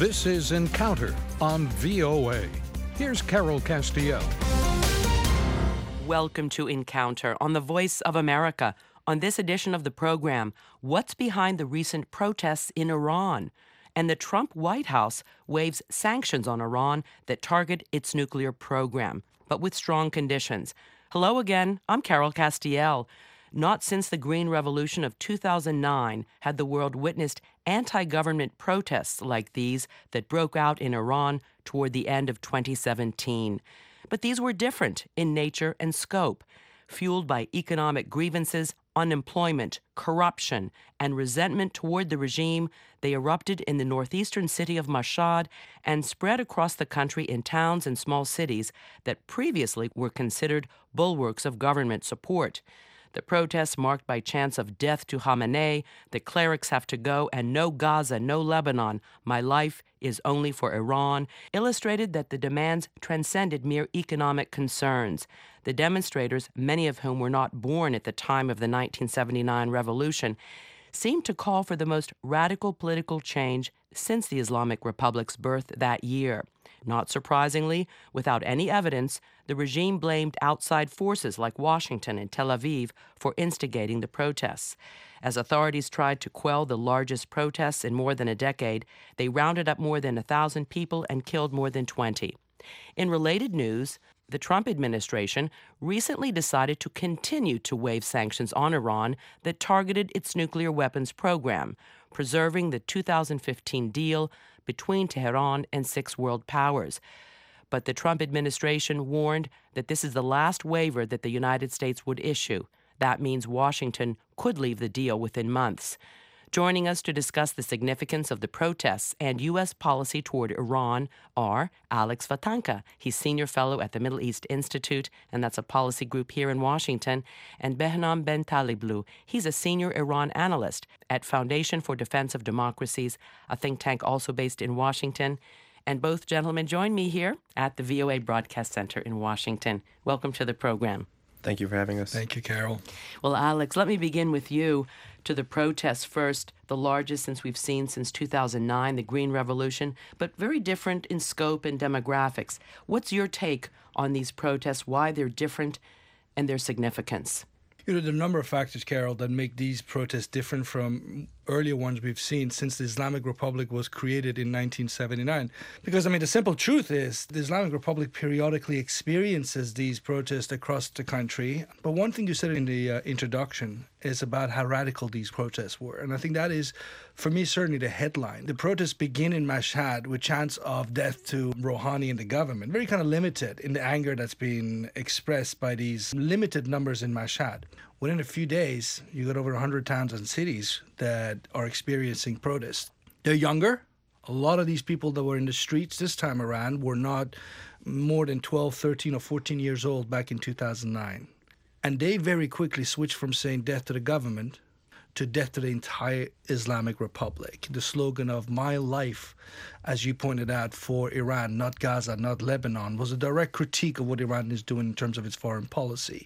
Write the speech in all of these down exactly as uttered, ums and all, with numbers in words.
This is Encounter on V O A. Here's Carol Castiel. Welcome to Encounter on the Voice of America. On this edition of the program, what's behind the recent protests in Iran? And the Trump White House waves sanctions on Iran that target its nuclear program, but with strong conditions. Hello again, I'm Carol Castiel. Not since the Green Revolution of two thousand nine had the world witnessed anti-government protests like these that broke out in Iran toward the end of twenty seventeen. But these were different in nature and scope. Fueled by economic grievances, unemployment, corruption, and resentment toward the regime, they erupted in the northeastern city of Mashhad and spread across the country in towns and small cities that previously were considered bulwarks of government support. The protests marked by chants of death to Khamenei, the clerics have to go, and no Gaza, no Lebanon, my life is only for Iran, illustrated that the demands transcended mere economic concerns. The demonstrators, many of whom were not born at the time of the nineteen seventy-nine revolution, seemed to call for the most radical political change since the Islamic Republic's birth that year. Not surprisingly, without any evidence, the regime blamed outside forces like Washington and Tel Aviv for instigating the protests. As authorities tried to quell the largest protests in more than a decade, they rounded up more than a thousand people and killed more than twenty. In related news, the Trump administration recently decided to continue to waive sanctions on Iran that targeted its nuclear weapons program, preserving the two thousand fifteen deal between Tehran and six world powers. But the Trump administration warned that this is the last waiver that the United States would issue. That means Washington could leave the deal within months. Joining us to discuss the significance of the protests and U S policy toward Iran are Alex Vatanka. He's senior fellow at the Middle East Institute, and that's a policy group here in Washington, and Behnam Bentaleblu. He's a senior Iran analyst at Foundation for Defense of Democracies, a think tank also based in Washington. And both gentlemen join me here at the V O A Broadcast Center in Washington. Welcome to the program. Thank you for having us. Thank you, Carol. Well, Alex, let me begin with you. To the protests first, the largest since we've seen since two thousand nine, the Green Revolution, but very different in scope and demographics. What's your take on these protests, why they're different, and their significance? You know, there are a number of factors, Carol, that make these protests different from earlier ones we've seen since the Islamic Republic was created in nineteen seventy-nine. Because, I mean, the simple truth is the Islamic Republic periodically experiences these protests across the country. But one thing you said in the uh, introduction is about how radical these protests were. And I think that is, for me, certainly the headline. The protests begin in Mashhad with chants of death to Rouhani and the government, very kind of limited in the anger that's being expressed by these limited numbers in Mashhad. Within a few days, you got over one hundred towns and cities that are experiencing protests. They're younger. A lot of these people that were in the streets this time around were not more than twelve, thirteen, or fourteen years old back in two thousand nine. And they very quickly switched from saying death to the government to death to the entire Islamic Republic. The slogan of my life, as you pointed out, for Iran, not Gaza, not Lebanon, was a direct critique of what Iran is doing in terms of its foreign policy.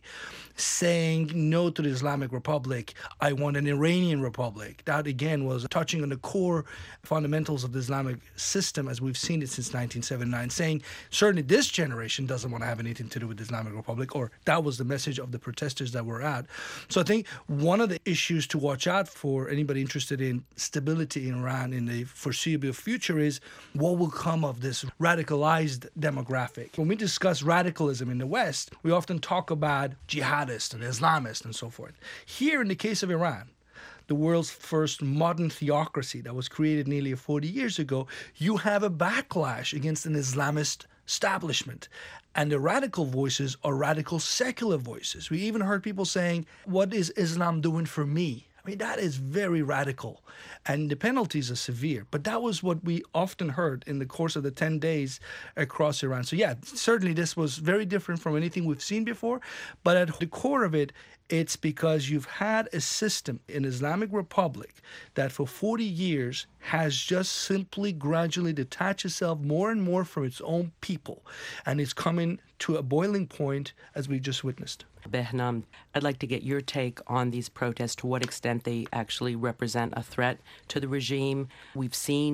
Saying no to the Islamic Republic, I want an Iranian Republic. That, again, was touching on the core fundamentals of the Islamic system as we've seen it since nineteen seventy-nine, saying certainly this generation doesn't want to have anything to do with the Islamic Republic, or that was the message of the protesters that were out. So I think one of the issues to watch out for anybody interested in stability in Iran in the foreseeable future is what will come of this radicalized demographic. When we discuss radicalism in the West, we often talk about jihadists and Islamists and so forth. Here, in the case of Iran, the world's first modern theocracy that was created nearly forty years ago, you have a backlash against an Islamist establishment. And the radical voices are radical secular voices. We even heard people saying, what is Islam doing for me? I mean, that is very radical, and the penalties are severe. But that was what we often heard in the course of the ten days across Iran. So yeah, certainly this was very different from anything we've seen before. But at the core of it, it's because you've had a system in Islamic Republic that for forty years has just simply gradually detached itself more and more from its own people. And it's coming to a boiling point, as we just witnessed. Behnam, I'd like to get your take on these protests, to what extent they actually represent a threat to the regime. We've seen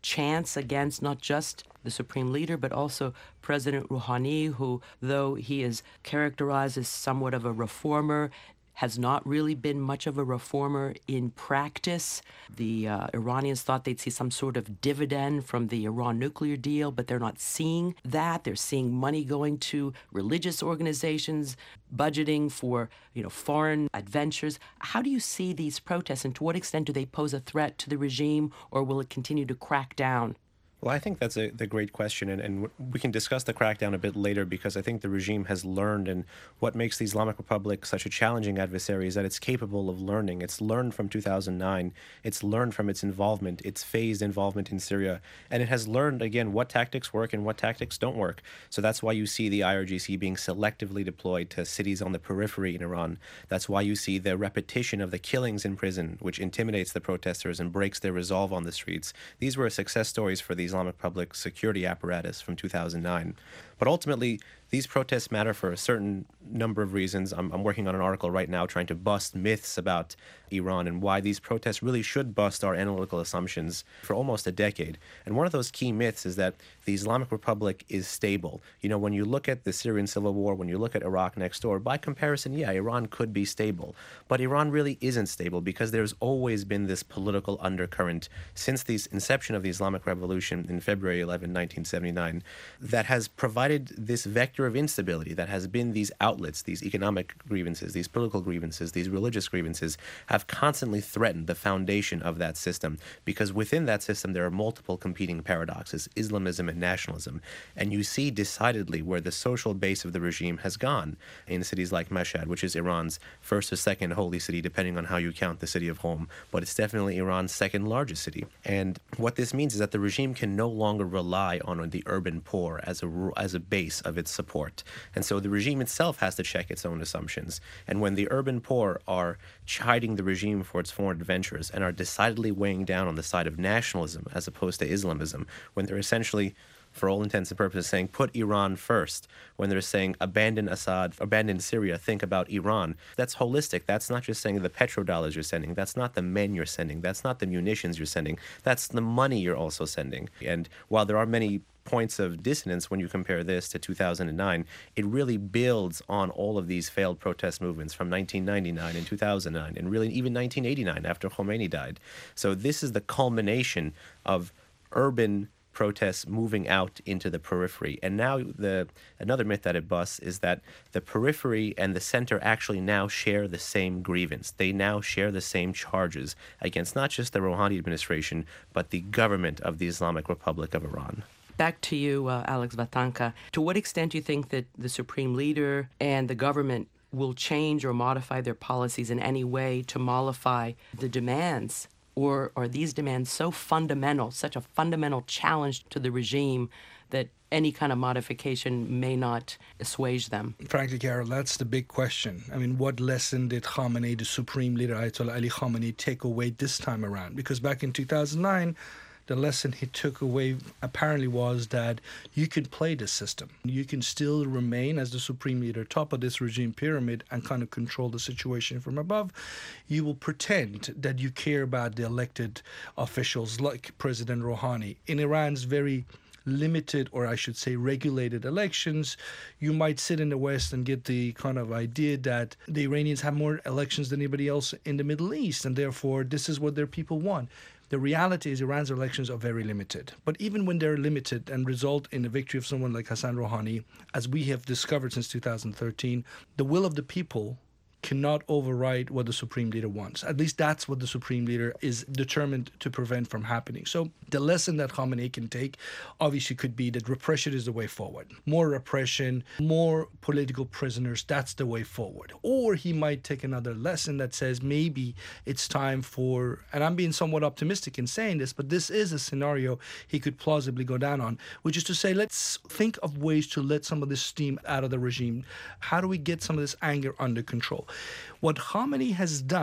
chants against not just the supreme leader, but also President Rouhani, who, though he is characterized as somewhat of a reformer, has not really been much of a reformer in practice. The uh, Iranians thought they'd see some sort of dividend from the Iran nuclear deal, but they're not seeing that. They're seeing money going to religious organizations, budgeting for, you know, foreign adventures. How do you see these protests, and to what extent do they pose a threat to the regime, or will it continue to crack down? Well, I think that's a the great question, and, and we can discuss the crackdown a bit later, because I think the regime has learned, and what makes the Islamic Republic such a challenging adversary is that it's capable of learning. It's learned from two thousand nine. It's learned from its involvement, its phased involvement in Syria, and it has learned, again, what tactics work and what tactics don't work. So that's why you see the I R G C being selectively deployed to cities on the periphery in Iran. That's why you see the repetition of the killings in prison, which intimidates the protesters and breaks their resolve on the streets. These were success stories for these Islamic Republic security apparatus from two thousand nine. But ultimately, these protests matter for a certain number of reasons. I'm, I'm working on an article right now trying to bust myths about Iran and why these protests really should bust our analytical assumptions for almost a decade. And one of those key myths is that the Islamic Republic is stable. You know, when you look at the Syrian civil war, when you look at Iraq next door, by comparison, yeah, Iran could be stable. But Iran really isn't stable, because there's always been this political undercurrent since the inception of the Islamic Revolution in February eleventh, nineteen seventy-nine, that has provided this vector of instability, that has been these outlets, these economic grievances, these political grievances, these religious grievances, have constantly threatened the foundation of that system, because within that system there are multiple competing paradoxes, Islamism and nationalism. And you see decidedly where the social base of the regime has gone in cities like Mashhad, which is Iran's first or second holy city, depending on how you count the city of Qom, but it's definitely Iran's second largest city. And what this means is that the regime can no longer rely on the urban poor as a, as a base of its support. And so the regime itself has to check its own assumptions. And when the urban poor are chiding the regime for its foreign adventures and are decidedly weighing down on the side of nationalism as opposed to Islamism, when they're essentially, for all intents and purposes, saying put Iran first, when they're saying abandon Assad, abandon Syria, think about Iran, that's holistic. That's not just saying the petrodollars you're sending. That's not the men you're sending. That's not the munitions you're sending. That's the money you're also sending. And while there are many points of dissonance when you compare this to two thousand nine, it really builds on all of these failed protest movements from nineteen ninety-nine and two thousand nine, and really even nineteen eighty-nine after Khomeini died. So this is the culmination of urban protests moving out into the periphery. And now the another myth that it busts is that the periphery and the center actually now share the same grievance. They now share the same charges against not just the Rouhani administration, but the government of the Islamic Republic of Iran. Back to you, uh, Alex Vatanka. To what extent do you think that the supreme leader and the government will change or modify their policies in any way to mollify the demands? Or are these demands so fundamental, such a fundamental challenge to the regime, that any kind of modification may not assuage them? Frankly, Carol, that's the big question. I mean, what lesson did Khamenei, the supreme leader, Ayatollah Ali Khamenei, take away this time around? Because back in two thousand nine, the lesson he took away apparently was that you can play the system. You can still remain as the supreme leader, top of this regime pyramid, and kind of control the situation from above. You will pretend that you care about the elected officials like President Rouhani. In Iran's very limited, or I should say regulated elections, you might sit in the West and get the kind of idea that the Iranians have more elections than anybody else in the Middle East, and therefore this is what their people want. The reality is Iran's elections are very limited. But even when they're limited and result in the victory of someone like Hassan Rouhani, as we have discovered since two thousand thirteen, the will of the people cannot override what the supreme leader wants. At least that's what the supreme leader is determined to prevent from happening. So the lesson that Khamenei can take obviously could be that repression is the way forward. More repression, more political prisoners, that's the way forward. Or he might take another lesson that says maybe it's time for, and I'm being somewhat optimistic in saying this, but this is a scenario he could plausibly go down on, which is to say, let's think of ways to let some of this steam out of the regime. How do we get some of this anger under control? What Khamenei has done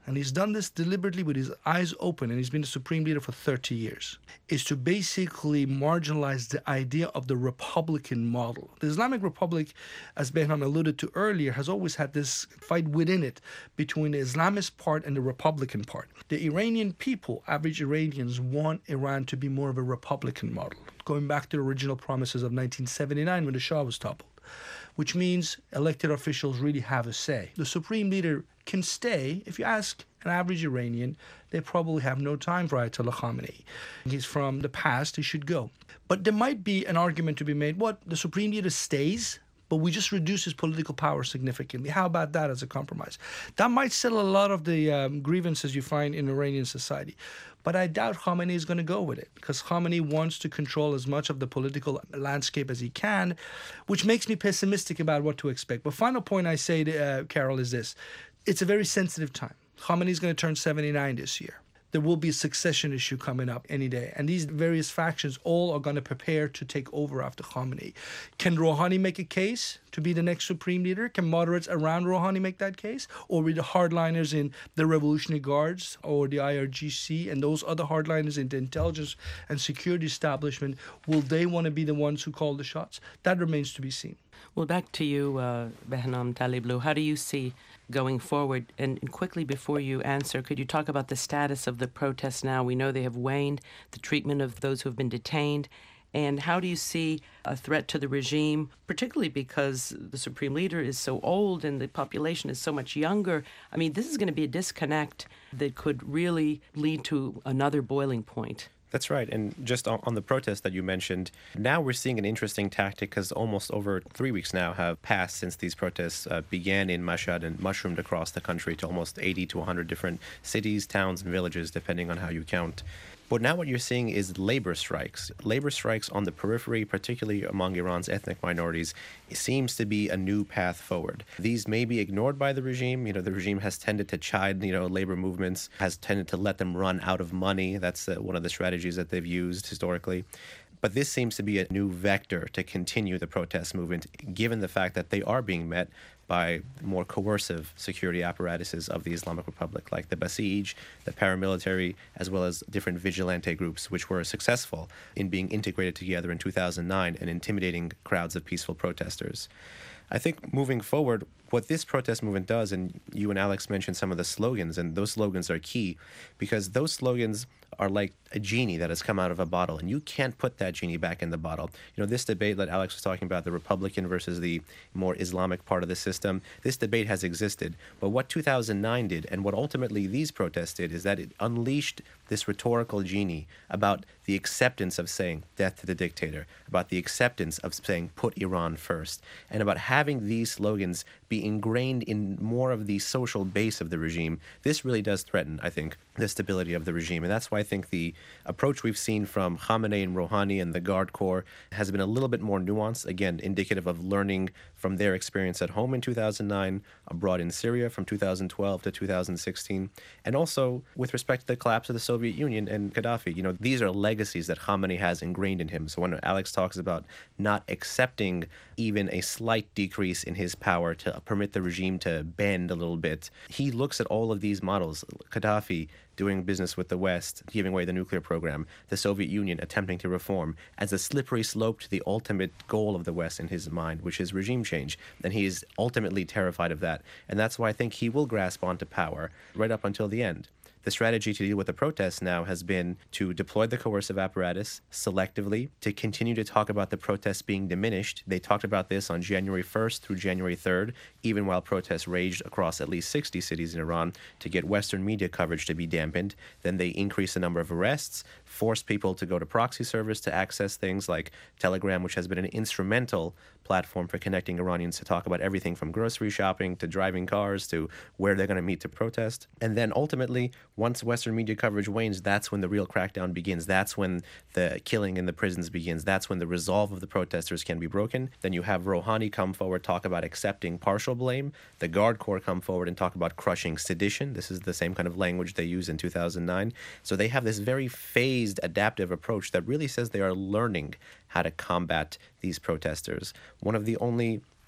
and he's done this deliberately with his eyes open, and he's been the supreme leader for thirty years, is to basically marginalize the idea of the Republican model. The Islamic Republic, as Behnam alluded to earlier, has always had this fight within it between the Islamist part and the Republican part. The Iranian people, average Iranians, want Iran to be more of a Republican model, going back to the original promises of nineteen seventy-nine when the Shah was toppled, which means elected officials really have a say. The supreme leader can stay. If you ask an average Iranian, they probably have no time for Ayatollah Khamenei. He's from the past, he should go. But there might be an argument to be made, what, the supreme leader stays, but we just reduce his political power significantly. How about that as a compromise? That might settle a lot of the um, grievances you find in Iranian society. But I doubt Khamenei is going to go with it, because Khamenei wants to control as much of the political landscape as he can, which makes me pessimistic about what to expect. But final point I say, to, uh, Carol, is this. It's a very sensitive time. Khamenei is going to turn seventy-nine this year. There will be a succession issue coming up any day. And these various factions all are going to prepare to take over after Khamenei. Can Rouhani make a case to be the next supreme leader? Can moderates around Rouhani make that case? Or will the hardliners in the Revolutionary Guards or the I R G C and those other hardliners in the intelligence and security establishment, will they want to be the ones who call the shots? That remains to be seen. Well, back to you, uh, Behnam Taleblu. How do you see going forward? And, and quickly before you answer, could you talk about the status of the protests now? We know they have waned, the treatment of those who have been detained. And how do you see a threat to the regime, particularly because the supreme leader is so old and the population is so much younger? I mean, this is going to be a disconnect that could really lead to another boiling point. That's right. And just on, on the protest that you mentioned, now we're seeing an interesting tactic, because almost over three weeks now have passed since these protests uh, began in Mashhad and mushroomed across the country to almost eighty to one hundred different cities, towns, and villages, depending on how you count. But now what you're seeing is labor strikes. Labor strikes on the periphery, particularly among Iran's ethnic minorities, seems to be a new path forward. These may be ignored by the regime. You know, the regime has tended to chide, you know, labor movements, has tended to let them run out of money. That's uh, one of the strategies that they've used historically. But this seems to be a new vector to continue the protest movement, given the fact that they are being met by more coercive security apparatuses of the Islamic Republic, like the Basij, the paramilitary, as well as different vigilante groups, which were successful in being integrated together in two thousand nine and intimidating crowds of peaceful protesters. I think moving forward, what this protest movement does, and you and Alex mentioned some of the slogans, and those slogans are key, because those slogans are like a genie that has come out of a bottle, and you can't put that genie back in the bottle. You know, this debate that Alex was talking about, the Republican versus the more Islamic part of the system, this debate has existed. But what two thousand nine did, and what ultimately these protests did, is that it unleashed this rhetorical genie about the acceptance of saying death to the dictator, about the acceptance of saying put Iran first, and about having these slogans be ingrained in more of the social base of the regime. This really does threaten, I think, the stability of the regime. And that's why I think the approach we've seen from Khamenei and Rouhani and the Guard Corps has been a little bit more nuanced, again, indicative of learning from their experience at home in two thousand nine, abroad in Syria from two thousand twelve to two thousand sixteen, and also with respect to the collapse of the Soviet Union and Gaddafi. You know, these are legacies that Khamenei has ingrained in him. So when Alex talks about not accepting even a slight decrease in his power to permit the regime to bend a little bit, he looks at all of these models. Gaddafi doing business with the West, giving away the nuclear program, the Soviet Union attempting to reform, as a slippery slope to the ultimate goal of the West in his mind, which is regime change. And he is ultimately terrified of that. And that's why I think he will grasp onto power right up until the end. The strategy to deal with the protests now has been to deploy the coercive apparatus selectively, to continue to talk about the protests being diminished. They talked about this on January first through January third, even while protests raged across at least sixty cities in Iran, to get Western media coverage to be dampened. Then they increased the number of arrests, forced people to go to proxy servers to access things like Telegram, which has been an instrumental platform for connecting Iranians to talk about everything from grocery shopping to driving cars to where they're going to meet to protest. And then ultimately, once Western media coverage wanes, that's when the real crackdown begins. That's when the killing in the prisons begins. That's when the resolve of the protesters can be broken. Then you have Rouhani come forward, talk about accepting partial blame. The Guard Corps come forward and talk about crushing sedition. This is the same kind of language they used in two thousand nine. So they have this very phased, adaptive approach that really says they are learning how to combat these protesters. One of the only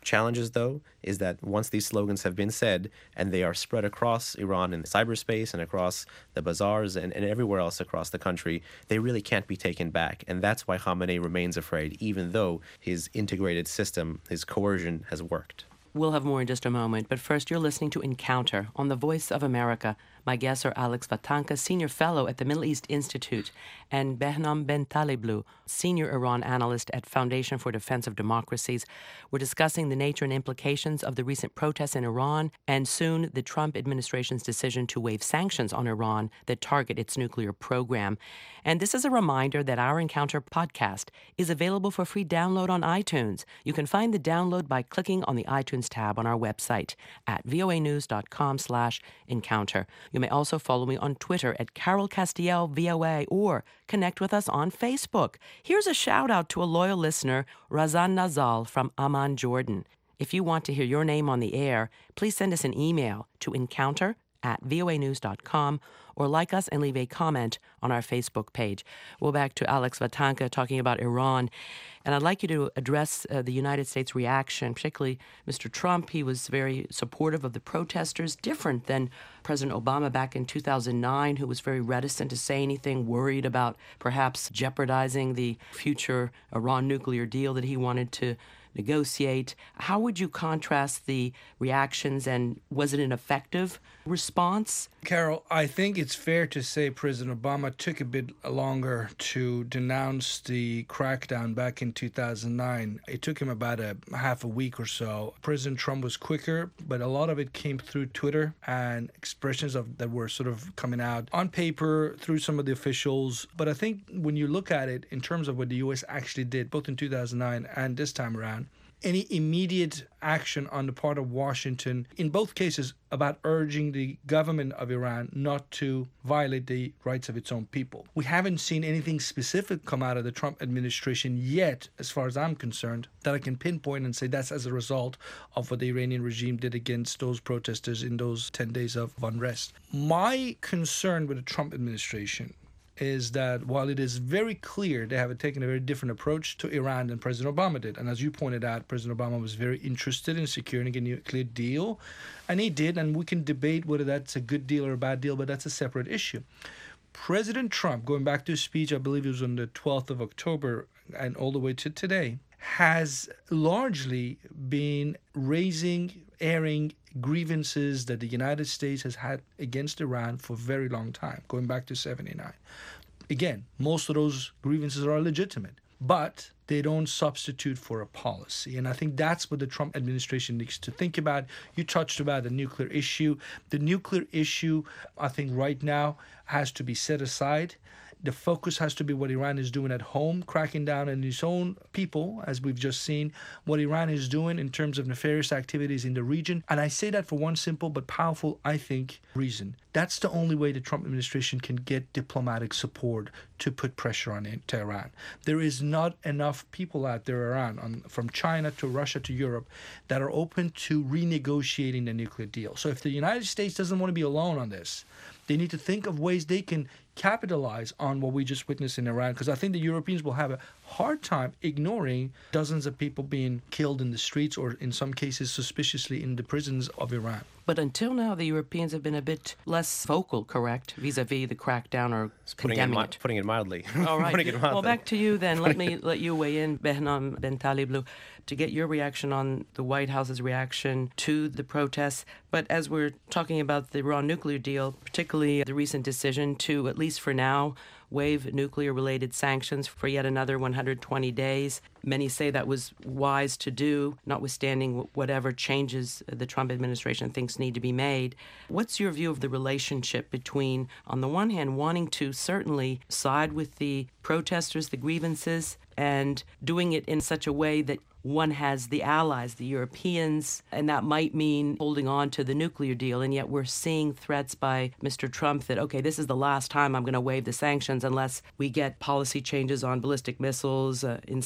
challenges, though, is that once these slogans have been said and they are spread across Iran in cyberspace and across the bazaars and, and everywhere else across the country, they really can't be taken back. And that's why Khamenei remains afraid, even though his integrated system, his coercion, has worked. We'll have more in just a moment, but first you're listening to Encounter on the Voice of America. My guests are Alex Vatanka, Senior Fellow at the Middle East Institute, and Behnam Bentaleblu, Senior Iran Analyst at Foundation for Defense of Democracies. We're discussing the nature and implications of the recent protests in Iran, and soon the Trump administration's decision to waive sanctions on Iran that target its nuclear program. And this is a reminder that our Encounter podcast is available for free download on iTunes. You can find the download by clicking on the iTunes tab on our website at voanews.com slash encounter. You may also follow me on Twitter at Carol Castiel V O A or connect with us on Facebook. Here's a shout out to a loyal listener, Razan Nazal from Amman, Jordan. If you want to hear your name on the air, please send us an email to encounter at voanews dot com or like us and leave a comment on our Facebook page. Well, back to Alex Vatanka talking about Iran. And I'd like you to address uh, the United States reaction, particularly Mister Trump. He was very supportive of the protesters, different than President Obama back in two thousand nine, who was very reticent to say anything, worried about perhaps jeopardizing the future Iran nuclear deal that he wanted to negotiate. How would you contrast the reactions, and was it an effective response? Carol, I think it's fair to say President Obama took a bit longer to denounce the crackdown back in two thousand nine. It took him about a half a week or so. President Trump was quicker, but a lot of it came through Twitter and expressions of that were sort of coming out on paper through some of the officials. But I think when you look at it in terms of what the U S actually did, both in two thousand nine and this time around, any immediate action on the part of Washington, in both cases, about urging the government of Iran not to violate the rights of its own people. We haven't seen anything specific come out of the Trump administration yet, as far as I'm concerned, that I can pinpoint and say that's as a result of what the Iranian regime did against those protesters in those ten days of unrest. My concern with the Trump administration is that while it is very clear they have taken a very different approach to Iran than President Obama did, and as you pointed out, President Obama was very interested in securing a nuclear deal, and he did, and we can debate whether that's a good deal or a bad deal, but that's a separate issue. President Trump, going back to his speech, I believe it was on the twelfth of October and all the way to today, has largely been raising, airing grievances that the United States has had against Iran for a very long time, going back to seventy-nine. Again, most of those grievances are legitimate, but they don't substitute for a policy. And I think that's what the Trump administration needs to think about. You touched about the nuclear issue. The nuclear issue, I think right now, has to be set aside. The focus has to be what Iran is doing at home, cracking down on its own people, as we've just seen, what Iran is doing in terms of nefarious activities in the region. And I say that for one simple but powerful, I think, reason. That's the only way the Trump administration can get diplomatic support to put pressure on Tehran. There is not enough people out there around, on, from China to Russia to Europe, that are open to renegotiating the nuclear deal. So if the United States doesn't want to be alone on this, they need to think of ways they can capitalize on what we just witnessed in Iran, because I think the Europeans will have a hard time ignoring dozens of people being killed in the streets or in some cases suspiciously in the prisons of Iran. But until now, the Europeans have been a bit less vocal, correct, vis-a-vis the crackdown or putting condemning it, it. Putting it mildly. All right. Putting it mildly. Well, back to you then. Let me let you weigh in, Behnam Bentaleblu, to get your reaction on the White House's reaction to the protests. But as we're talking about the Iran nuclear deal, particularly the recent decision to, at least for now, waive nuclear-related sanctions for yet another one hundred twenty days. Many say that was wise to do, notwithstanding whatever changes the Trump administration thinks need to be made. What's your view of the relationship between, on the one hand, wanting to certainly side with the protesters, the grievances, and doing it in such a way that one has the allies, the Europeans, and that might mean holding on to the nuclear deal, and yet we're seeing threats by Mister Trump that, okay, this is the last time I'm going to waive the sanctions unless we get policy changes on ballistic missiles, uh, inspection,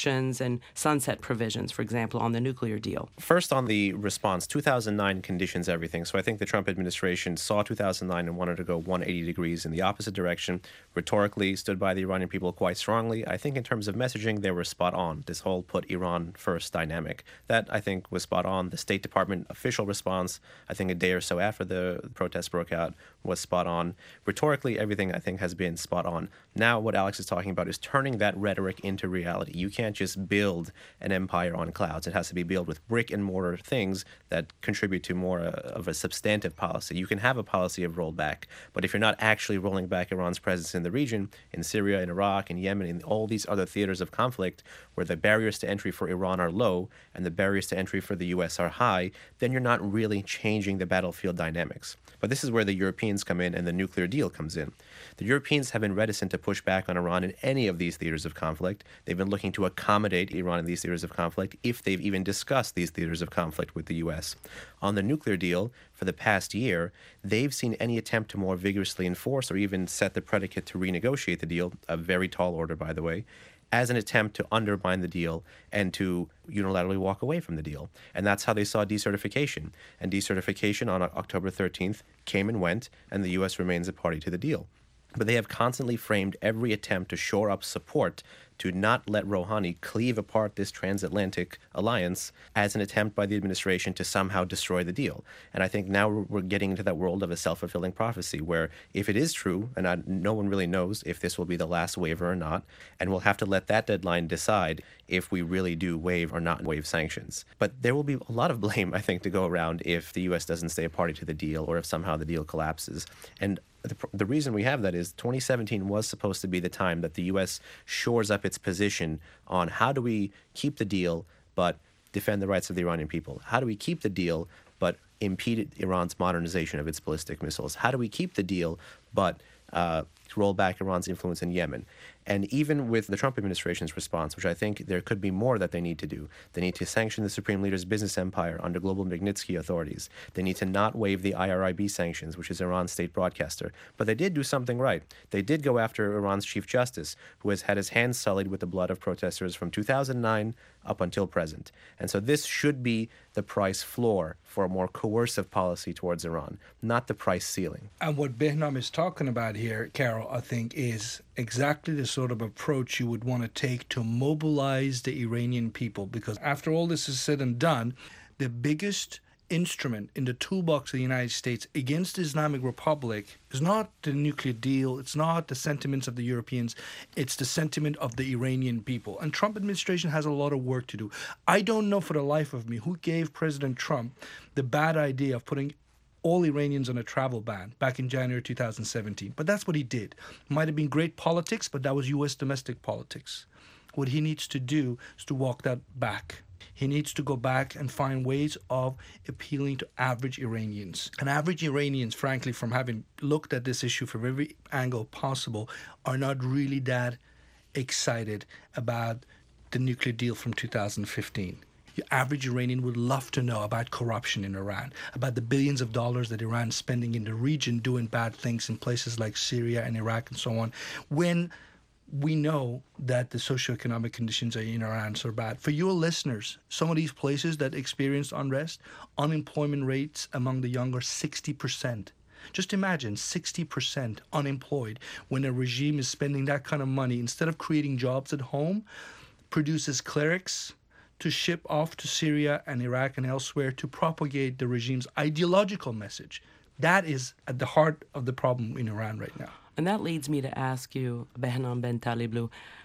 sanctions and sunset provisions, for example, on the nuclear deal? First, on the response, two thousand nine conditions everything. So I think the Trump administration saw two thousand nine and wanted to go one hundred eighty degrees in the opposite direction. Rhetorically, stood by the Iranian people quite strongly. I think in terms of messaging, they were spot on. This whole put Iran first dynamic. That, I think, was spot on. The State Department official response, I think a day or so after the protests broke out, was spot on. Rhetorically, everything, I think, has been spot on. Now, what Alex is talking about is turning that rhetoric into reality. You can't just build an empire on clouds. It has to be built with brick and mortar things that contribute to more uh, of a substantive policy. You can have a policy of rollback, but if you're not actually rolling back Iran's presence in the region, in Syria, in Iraq, in Yemen, in all these other theaters of conflict where the barriers to entry for Iran are low and the barriers to entry for the U S are high, then you're not really changing the battlefield dynamics. But this is where the Europeans come in and the nuclear deal comes in. The Europeans have been reticent to push back on Iran in any of these theaters of conflict. They've been looking to accommodate Iran in these theaters of conflict if they've even discussed these theaters of conflict with the U S. On the nuclear deal, for the past year, they've seen any attempt to more vigorously enforce or even set the predicate to renegotiate the deal, a very tall order, by the way, as an attempt to undermine the deal and to unilaterally walk away from the deal. And that's how they saw decertification. And decertification on October thirteenth came and went, and the U S remains a party to the deal. But they have constantly framed every attempt to shore up support to not let Rouhani cleave apart this transatlantic alliance as an attempt by the administration to somehow destroy the deal. And I think now we're getting into that world of a self-fulfilling prophecy where if it is true, and I, no one really knows if this will be the last waiver or not, and we'll have to let that deadline decide if we really do waive or not waive sanctions. But there will be a lot of blame, I think, to go around if the U S doesn't stay a party to the deal or if somehow the deal collapses. And The, the reason we have that is twenty seventeen was supposed to be the time that the U S shores up its position on how do we keep the deal but defend the rights of the Iranian people? How do we keep the deal but impede Iran's modernization of its ballistic missiles? How do we keep the deal but uh, roll back Iran's influence in Yemen? And even with the Trump administration's response, which I think there could be more that they need to do, they need to sanction the Supreme Leader's business empire under global Magnitsky authorities. They need to not waive the I R I B sanctions, which is Iran's state broadcaster. But they did do something right. They did go after Iran's chief justice, who has had his hands sullied with the blood of protesters from two thousand nine up until present. And so this should be the price floor for a more coercive policy towards Iran, not the price ceiling. And what Behnam is talking about here, Carol, I think is exactly the sort of approach you would want to take to mobilize the Iranian people. Because after all this is said and done, the biggest instrument in the toolbox of the United States against the Islamic Republic is not the nuclear deal, it's not the sentiments of the Europeans, it's the sentiment of the Iranian people. And Trump administration has a lot of work to do. I don't know for the life of me who gave President Trump the bad idea of putting all Iranians on a travel ban back in January two thousand seventeen. But that's what he did. Might have been great politics, but that was U S domestic politics. What he needs to do is to walk that back. He needs to go back and find ways of appealing to average Iranians. And average Iranians, frankly, from having looked at this issue from every angle possible, are not really that excited about the nuclear deal from two thousand fifteen. Your average Iranian would love to know about corruption in Iran, about the billions of dollars that Iran's spending in the region doing bad things in places like Syria and Iraq and so on, when we know that the socioeconomic conditions in Iran are bad. For your listeners, some of these places that experienced unrest, unemployment rates among the young are sixty percent. Just imagine sixty percent unemployed when a regime is spending that kind of money, instead of creating jobs at home, produces clerics to ship off to Syria and Iraq and elsewhere to propagate the regime's ideological message. That is at the heart of the problem in Iran right now. And that leads me to ask you, Behnam Ben Taleblu,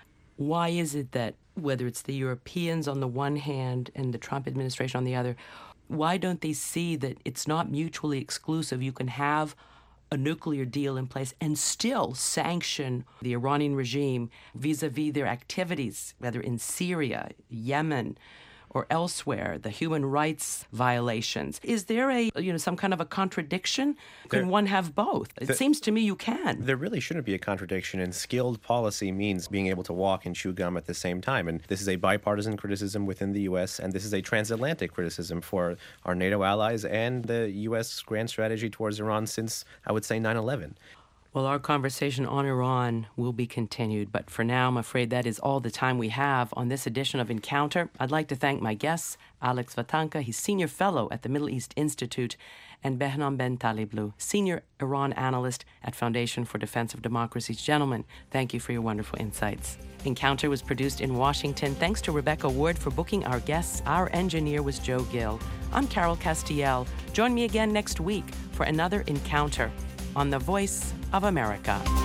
why is it that whether it's the Europeans on the one hand and the Trump administration on the other, why don't they see that it's not mutually exclusive? You can have a nuclear deal in place and still sanction the Iranian regime vis-a-vis their activities, whether in Syria, Yemen, or elsewhere, the human rights violations. Is there a, you know, some kind of a contradiction? Can there, one have both? It the, seems to me you can. There really shouldn't be a contradiction, and skilled policy means being able to walk and chew gum at the same time. And this is a bipartisan criticism within the U S, and this is a transatlantic criticism for our NATO allies and the U S grand strategy towards Iran since, I would say, nine eleven. Well, our conversation on Iran will be continued, but for now, I'm afraid that is all the time we have on this edition of Encounter. I'd like to thank my guests, Alex Vatanka, he's Senior Fellow at the Middle East Institute, and Behnam Ben Taleblu, Senior Iran Analyst at Foundation for Defense of Democracies. Gentlemen, thank you for your wonderful insights. Encounter was produced in Washington. Thanks to Rebecca Ward for booking our guests. Our engineer was Joe Gill. I'm Carol Castiel. Join me again next week for another Encounter on the Voice of America.